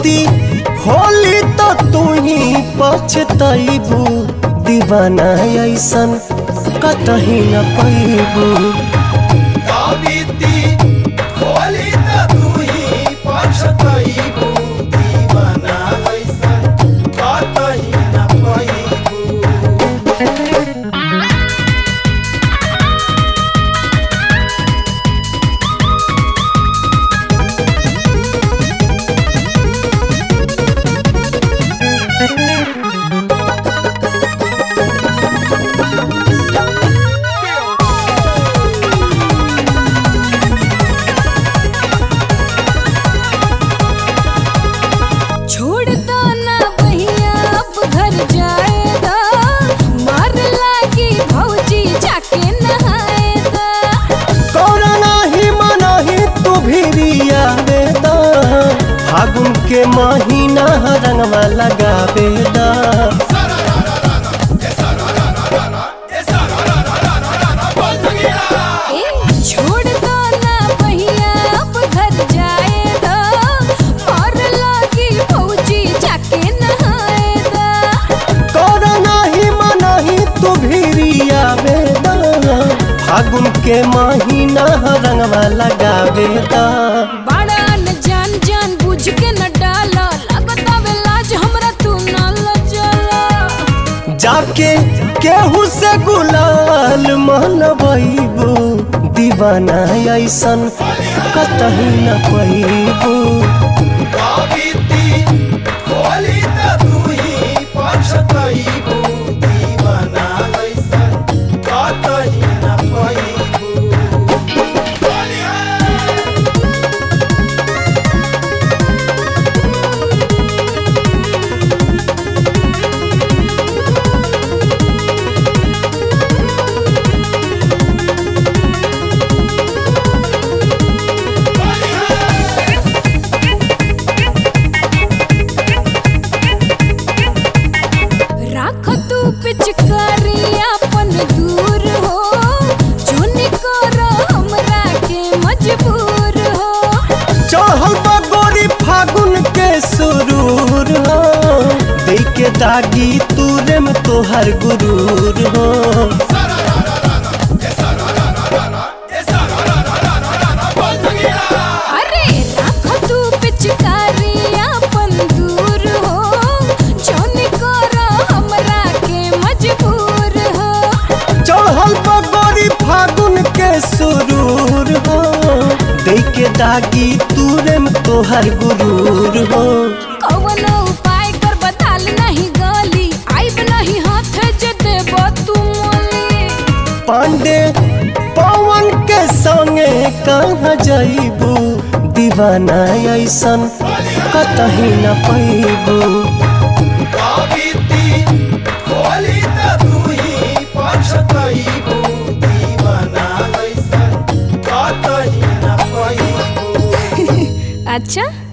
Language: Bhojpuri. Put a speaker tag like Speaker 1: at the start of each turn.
Speaker 1: बीती होली तो तू ही पछतैबू दीवाना ऐसन कतही न पैबू। फागुन के महीना रंगवा लगावे दा।
Speaker 2: छोड़ दो ना भैया अब घर जाए दा, और लागी भौजी जाके नहाए दा।
Speaker 1: कोरोना ही मनाही तू भिरिया बेदा, फागुन के महीना रंगवा लगावे दा।
Speaker 2: के न डाला लगता वे लाज हमरा तू ना लजला।
Speaker 1: जाके केहू से गुलाल मनबैबू दीवाना ऐसन कतही न पैबू।
Speaker 2: पिचकारी अपन दूर हो, चुनी करो हमरा के मजबूर हो।
Speaker 1: चढ़ल बा गोरी फागुन के सुरूर हो, देके दागी तूरे में तोहर गुरूर हो।
Speaker 2: अरे राख तू पिचकारी अपन दूर हो, चुनी करो हमरा के मजबूर हो।
Speaker 1: चढ़ल बगोरी फागुन के सुरूर हो, देके दागी तूरे में तोहर गुरूर हो।
Speaker 2: कौनो उपाय कर बताल नहीं गली, आइब नहीं हाथ जे देबो तू मोली।
Speaker 1: पांडे पवन के संगे कहाँ जाइबू दीवाना ऐसन कतही न पैबू।
Speaker 2: अच्छा।